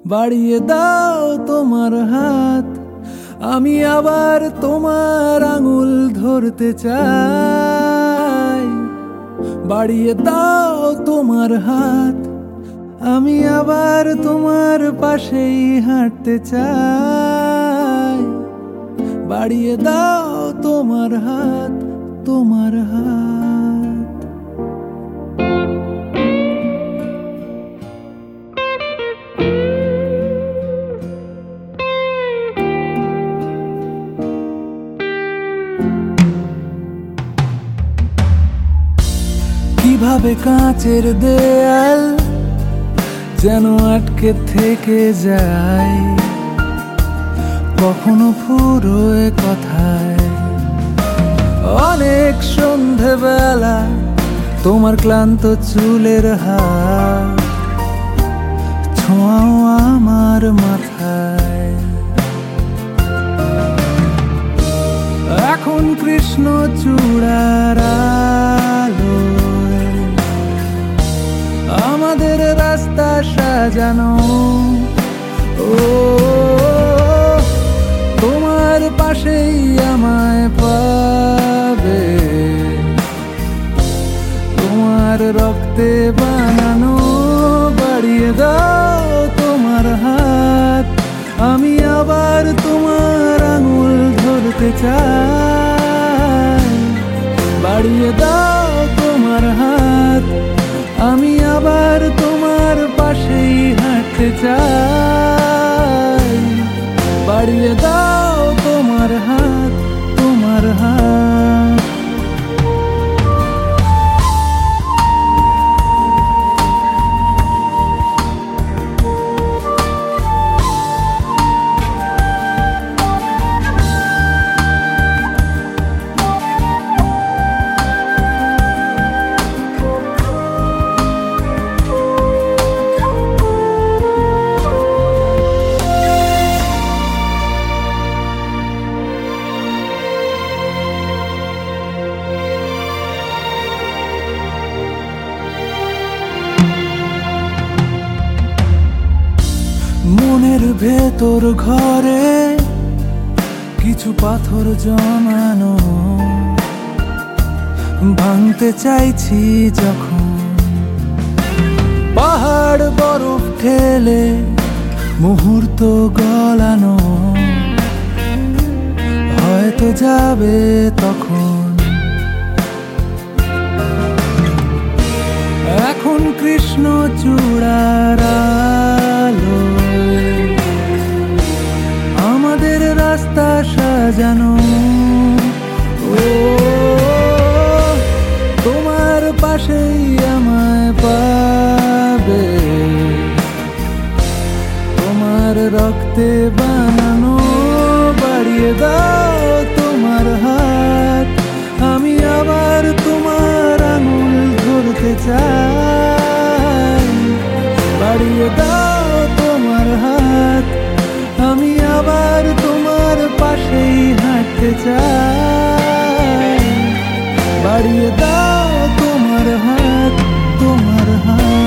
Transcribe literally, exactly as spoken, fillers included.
বাড়িয়ে দাও তোমার হাত, আমি আবার তোমার আঙুল ধরতে চাই। বাড়িয়ে দাও তোমার হাত, আমি আবার তোমার পাশেই হাঁটতে চাই। বাড়িয়ে দাও তোমার হাত, তোমার হাত। কিভাবে কাঁচের দেয়াল যেন আটকে থেকে যায়, কখনো ফুরোয় কথায়। অনেক সন্ধেবেলা তোমার ক্লান্ত চুলের হাত ছোঁয়াও আমার মাথায়। এখন কৃষ্ণ চূড়ার আলোয় আমাদের রাস্তা সাজানো। ও তোমার পাশেই আমায় পাবে, তোমার রক্তে বানানো। বাড়িয়ে দাও তোমার হাত, আমি আবার তোমার আঙুল ধরতে চাই। বাড়িয়ে দাও তোমার হাত, আমি আবার তোমার পাশেই হাঁটতে চাই। বাড়িয়ে দাও তোমার হাত, তোমার হাত। মনের ভেতর ঘরে কিছু পাথর জমানো, ভাঙতে চাইছি যখন। পাহাড় বরফ ঠেলে মুহূর্ত গলানো, হয়তো যাবে তখন। এখন কৃষ্ণ চূড়ার আলোয় আমাদের রাস্তা সাজানো। ও তোমার পাশেই আমায় পাবে, তোমার রক্তে বানানো। বাড়িয়ে দাও তোমার হাত, আমি আবার তোমার আঙুল ধরতে চাই। বাড়িয়ে দাও তোমার হাত, আমি আবার তোমার পাশেই হাঁটতে চাই। বাড়িয়ে দাও তোমার হাত, তোমার হাত।